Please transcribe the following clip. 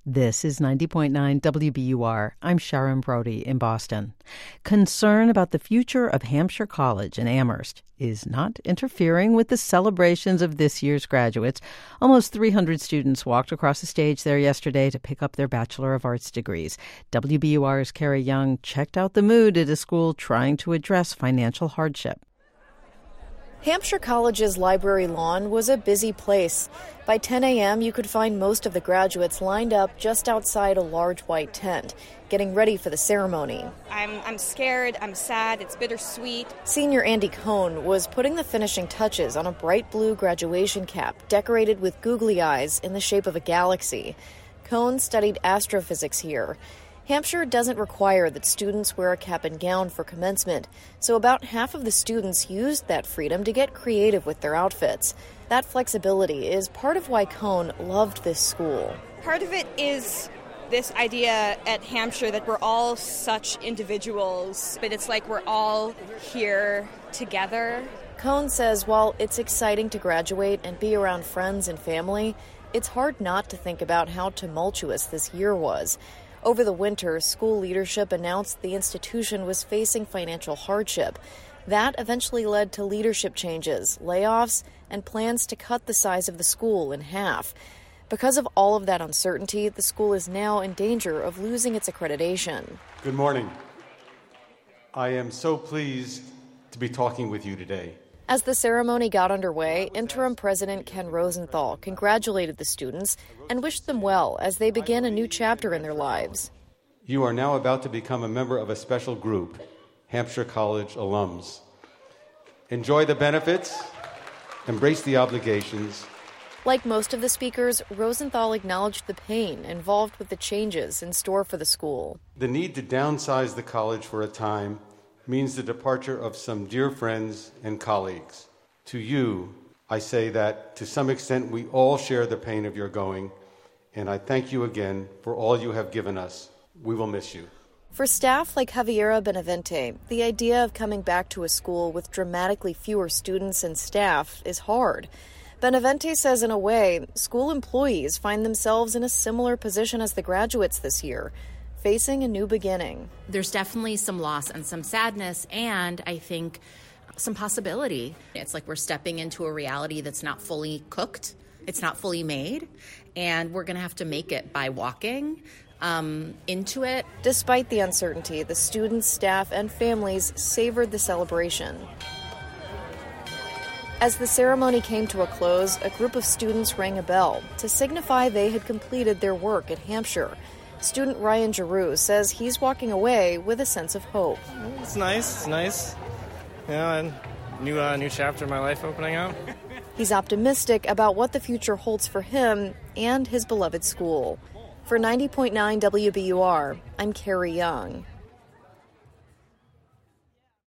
This is 90.9 WBUR. I'm Sharon Brody in Boston. Concern about the future of Hampshire College in Amherst is not interfering with the celebrations of this year's graduates. Almost 300 students walked across the stage there yesterday to pick up their Bachelor of Arts degrees. WBUR's Carrie Young checked out the mood at a school trying to address financial hardship. Hampshire College's library lawn was a busy place. By 10 a.m., you could find most of the graduates lined up just outside a large white tent, getting ready for the ceremony. I'm scared, I'm sad, it's bittersweet. Senior Andy Cohn was putting the finishing touches on a bright blue graduation cap decorated with googly eyes in the shape of a galaxy. Cohn studied astrophysics here. Hampshire doesn't require that students wear a cap and gown for commencement, so about half of the students used that freedom to get creative with their outfits. That flexibility is part of why Cohn loved this school. Part of it is this idea at Hampshire that we're all such individuals, but it's like we're all here together. Cohn says while it's exciting to graduate and be around friends and family, it's hard not to think about how tumultuous this year was. Over the winter, school leadership announced the institution was facing financial hardship. That eventually led to leadership changes, layoffs, and plans to cut the size of the school in half. Because of all of that uncertainty, the school is now in danger of losing its accreditation. Good morning. I am so pleased to be talking with you today. As the ceremony got underway, Interim President Ken Rosenthal congratulated the students and wished them well as they begin a new chapter in their lives. You are now about to become a member of a special group, Hampshire College alums. Enjoy the benefits, embrace the obligations. Like most of the speakers, Rosenthal acknowledged the pain involved with the changes in store for the school. The need to downsize the college for a time means the departure of some dear friends and colleagues. To you, I say that to some extent we all share the pain of your going, and I thank you again for all you have given us. We will miss you. For staff like Javiera Benavente, the idea of coming back to a school with dramatically fewer students and staff is hard. Benavente says in a way, school employees find themselves in a similar position as the graduates this year, facing a new beginning. There's definitely some loss and some sadness, and I think some possibility. It's like we're stepping into a reality that's not fully cooked, it's not fully made, and we're going to have to make it by walking into it. Despite the uncertainty, the students, staff, and families savored the celebration. As the ceremony came to a close, a group of students rang a bell to signify they had completed their work at Hampshire. Student Ryan Giroux says he's walking away with a sense of hope. It's nice. You know, a new chapter in my life opening up. He's optimistic about what the future holds for him and his beloved school. For 90.9 WBUR, I'm Carrie Young.